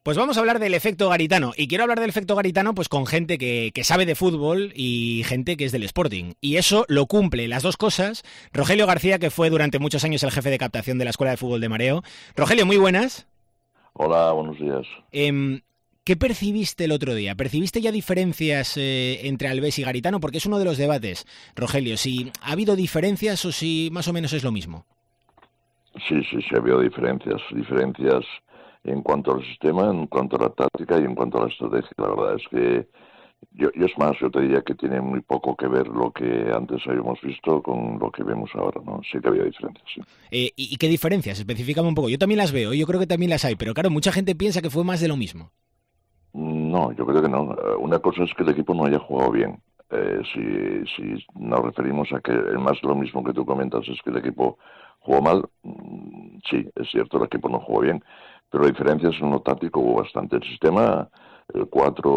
Pues vamos a hablar del efecto Garitano. Y quiero hablar del efecto Garitano pues con gente que sabe de fútbol y gente que es del Sporting. Y eso lo cumple, las dos cosas, Rogelio García, que fue durante muchos años el jefe de captación de la Escuela de Fútbol de Mareo. Rogelio, muy buenas. Hola, buenos días. ¿Qué percibiste el otro día? ¿Percibiste ya diferencias entre Alves y Garitano? Porque es uno de los debates, Rogelio, si ha habido diferencias o si más o menos es lo mismo. Sí, ha habido diferencias en cuanto al sistema, en cuanto a la táctica y en cuanto a la estrategia. La verdad es que yo te diría que tiene muy poco que ver lo que antes habíamos visto con lo que vemos ahora, ¿no? Sí que había diferencias, sí. ¿Y qué diferencias? Específicame un poco. Yo también las veo, yo creo que también las hay, pero claro, mucha gente piensa que fue más de lo mismo. No, yo creo que no. Una cosa es que el equipo no haya jugado bien. Si nos referimos a que más lo mismo que tú comentas es que el equipo jugó mal, sí, es cierto, el equipo no jugó bien, pero diferencias en lo táctico hubo bastante. El sistema, el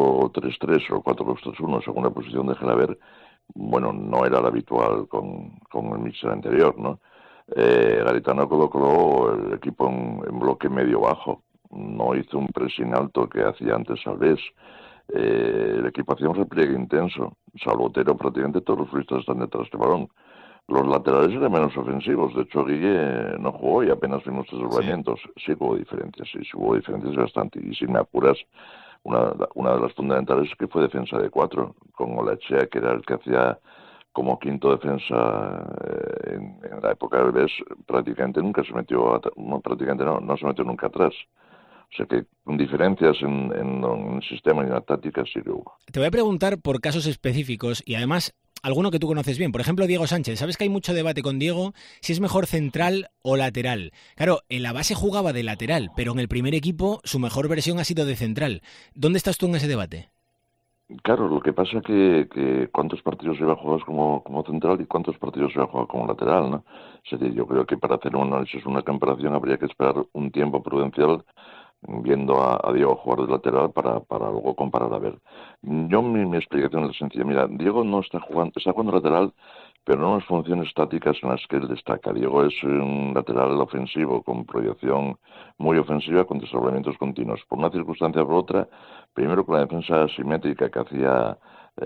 4-3-3 o 4-2-3-1, según la posición de Gelaber, bueno, no era lo habitual con el mixer anterior, ¿no? Garitano colocó el equipo en bloque medio-bajo, no hizo un pressing alto que hacía antes Alves. El equipo hacía un repliegue intenso, salvo Otero, prácticamente todos los futbolistas están detrás del balón. Los laterales eran menos ofensivos, de hecho Guille no jugó y apenas vimos tres Sí. desdoblamientos. Sí hubo diferencias, sí hubo diferencias bastante. Y si me apuras, una de las fundamentales es que fue defensa de cuatro, con Olachea, que era el que hacía como quinto defensa en la época del BES, prácticamente nunca se metió, prácticamente no se metió nunca atrás. O sea que con diferencias en el sistema y en la táctica sí que hubo. Te voy a preguntar por casos específicos y además alguno que tú conoces bien. Por ejemplo, Diego Sánchez. Sabes que hay mucho debate con Diego si es mejor central o lateral. Claro, en la base jugaba de lateral, pero en el primer equipo su mejor versión ha sido de central. ¿Dónde estás tú en ese debate? Claro, lo que pasa que cuántos partidos lleva jugados como central y cuántos partidos lleva jugado como lateral, ¿no? Es decir, yo creo que para hacer un análisis, una comparación, habría que esperar un tiempo prudencial viendo a Diego jugar de lateral para luego comparar a ver. Mi explicación es sencilla. Mira, Diego no está jugando lateral, pero no en las funciones tácticas en las que él destaca. Diego es un lateral ofensivo con proyección muy ofensiva con desdoblamientos continuos. Por una circunstancia o por otra, primero con la defensa asimétrica que hacía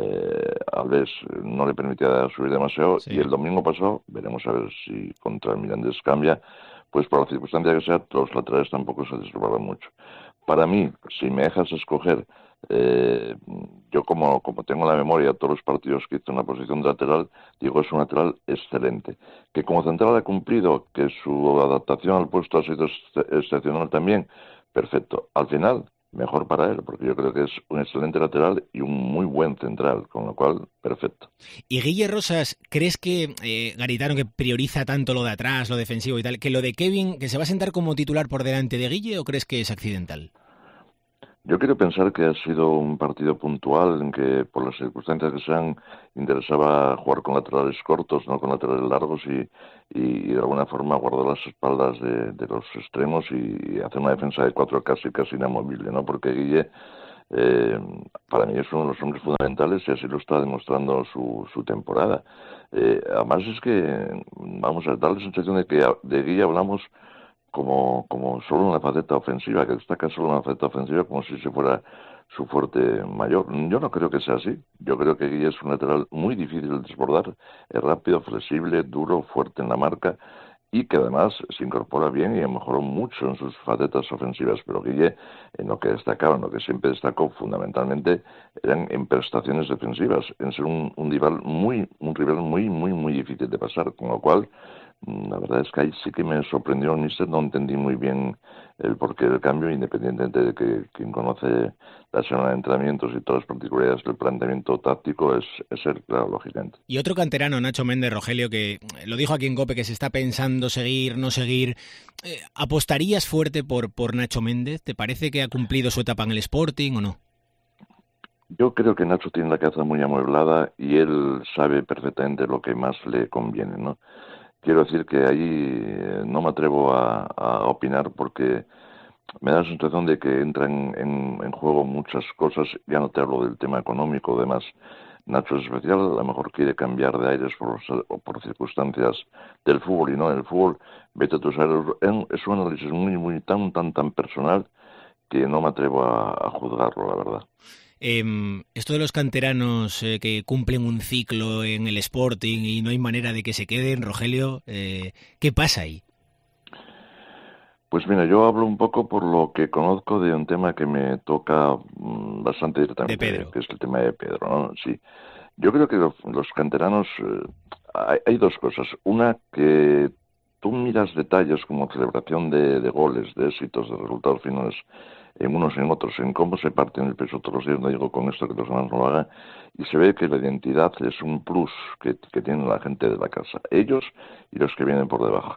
Alves no le permitía subir demasiado y Sí. el domingo pasado, veremos a ver si contra el Mirandés cambia, pues por la circunstancia que sea, los laterales tampoco se desbordaron mucho. Para mí, si me dejas escoger, eh, yo como tengo la memoria todos los partidos que hizo en la posición de lateral, digo, es un lateral excelente. Que como central ha cumplido, que su adaptación al puesto ha sido excepcional también, perfecto. Al final, mejor para él, porque yo creo que es un excelente lateral y un muy buen central, con lo cual, perfecto. Y Guille Rosas, ¿crees que Garitano, que prioriza tanto lo de atrás, lo defensivo y tal, que lo de Kevin, que se va a sentar como titular por delante de Guille, o crees que es accidental? Yo quiero pensar que ha sido un partido puntual en que, por las circunstancias que sean, interesaba jugar con laterales cortos, no con laterales largos y de alguna forma guardar las espaldas de los extremos y hacer una defensa de cuatro casi inamovible, ¿no? Porque Guille, eh, para mí es uno de los hombres fundamentales y así lo está demostrando su temporada. Además es que, vamos a dar la sensación de que de Guille hablamos como solo una faceta ofensiva, que destaca solo una faceta ofensiva como si se fuera su fuerte mayor. Yo no creo que sea así. Yo creo que Guille es un lateral muy difícil de desbordar, es rápido, flexible, duro, fuerte en la marca y que además se incorpora bien y mejoró mucho en sus facetas ofensivas. Pero Guille, en lo que destacaba, en lo que siempre destacó fundamentalmente, eran en prestaciones defensivas, en ser un rival muy difícil de pasar, con lo cual la verdad es que ahí sí que me sorprendió el míster, no entendí muy bien el porqué del cambio, independientemente de que quien conoce la semana de entrenamientos y todas las particularidades del planteamiento táctico es él, claro, lógicamente. Y otro canterano, Nacho Méndez, Rogelio, que lo dijo aquí en COPE, que se está pensando seguir, no seguir. ¿Apostarías fuerte por Nacho Méndez? ¿Te parece que ha cumplido su etapa en el Sporting o no? Yo creo que Nacho tiene la cabeza muy amueblada y él sabe perfectamente lo que más le conviene, ¿no? Quiero decir que ahí no me atrevo a opinar porque me da la sensación de que entran en juego muchas cosas. Ya no te hablo del tema económico, además Nacho es especial, a lo mejor quiere cambiar de aires por circunstancias del fútbol y no del fútbol. Vete tú a saber, es un análisis muy tan personal que no me atrevo a juzgarlo, la verdad. Esto de los canteranos que cumplen un ciclo en el Sporting y no hay manera de que se queden, Rogelio, ¿qué pasa ahí? Pues mira, yo hablo un poco por lo que conozco de un tema que me toca bastante directamente, De Pedro. que es el tema de Pedro, ¿no? Sí. Yo creo que los canteranos, hay dos cosas. Una, que tú miras detalles como celebración de goles, de éxitos, de resultados finales, en unos y en otros, en cómo se parten el peso todos los días, no digo con esto que los demás no lo hagan, y se ve que la identidad es un plus que tiene la gente de la casa, ellos y los que vienen por debajo.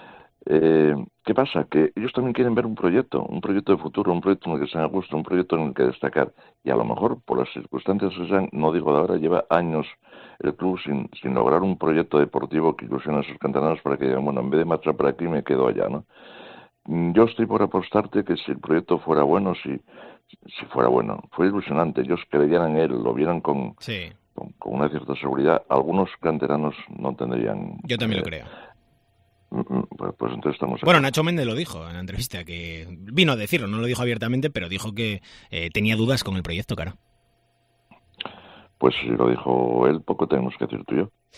¿Qué pasa? Que ellos también quieren ver un proyecto de futuro, un proyecto en el que sean a gusto, un proyecto en el que destacar. Y a lo mejor, por las circunstancias que sean, no digo de ahora, lleva años el club sin lograr un proyecto deportivo que ilusione a sus canteranos para que digan, bueno, en vez de marchar por aquí, me quedo allá, ¿no? Yo estoy por apostarte que si el proyecto fuera bueno, si fuera bueno, fue ilusionante, ellos creyeran en él, lo vieran con una cierta seguridad, algunos canteranos no tendrían... Yo también lo creo. Pues entonces estamos aquí. Bueno, Nacho Méndez lo dijo en la entrevista, que vino a decirlo, no lo dijo abiertamente, pero dijo que tenía dudas con el proyecto, claro. Pues si lo dijo él, poco tenemos que decir tú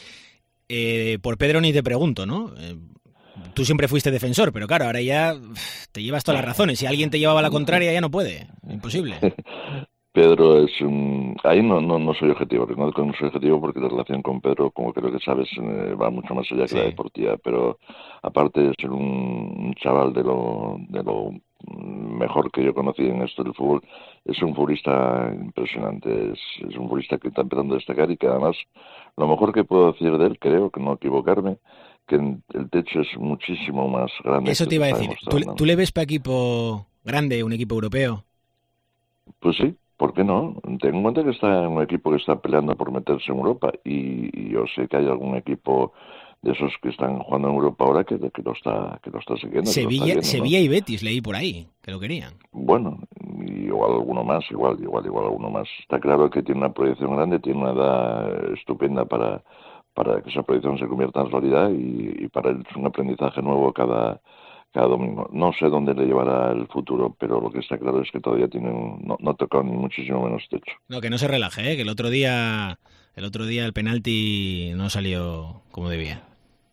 y yo. Por Pedro ni te pregunto, ¿no? Tú siempre fuiste defensor, pero claro, ahora ya te llevas todas las razones. Si alguien te llevaba la contraria, ya no puede. Imposible. Pedro es un... Ahí no soy objetivo, no soy objetivo porque la relación con Pedro, como creo que sabes, va mucho más allá que la deportiva, pero aparte de ser un chaval de lo mejor que yo conocí en esto del fútbol, es un futbolista impresionante, es un futbolista que está empezando a destacar y que además, lo mejor que puedo decir de él, creo que no equivocarme, que el techo es muchísimo más grande. Eso te iba a decir, ¿tú le ves para equipo grande, un equipo europeo? Pues sí. ¿Por qué no? Ten en cuenta que está en un equipo que está peleando por meterse en Europa y yo sé que hay algún equipo de esos que están jugando en Europa ahora que lo está siguiendo. Sevilla y Betis leí por ahí, que lo querían. Bueno, igual alguno más, igual alguno más. Está claro que tiene una proyección grande, tiene una edad estupenda para que esa proyección se convierta en realidad y para él es un aprendizaje nuevo cada domingo. No sé dónde le llevará el futuro, pero lo que está claro es que todavía no ha tocado ni muchísimo menos techo. No, que no se relaje, que el otro día el penalti no salió como debía.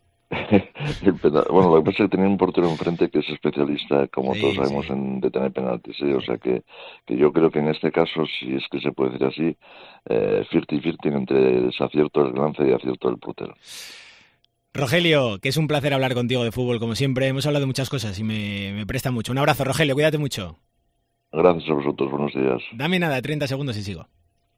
Bueno, lo que pasa es que tenía un portero enfrente que es especialista, como todos sabemos, en detener penaltis, ¿sí? O sea que yo creo que en este caso, si es que se puede decir así, 50-50 entre desacierto del lance y acierto del portero. Rogelio, que es un placer hablar contigo de fútbol, como siempre. Hemos hablado de muchas cosas y me presta mucho. Un abrazo, Rogelio, cuídate mucho. Gracias a vosotros, buenos días. Dame nada, 30 segundos y sigo.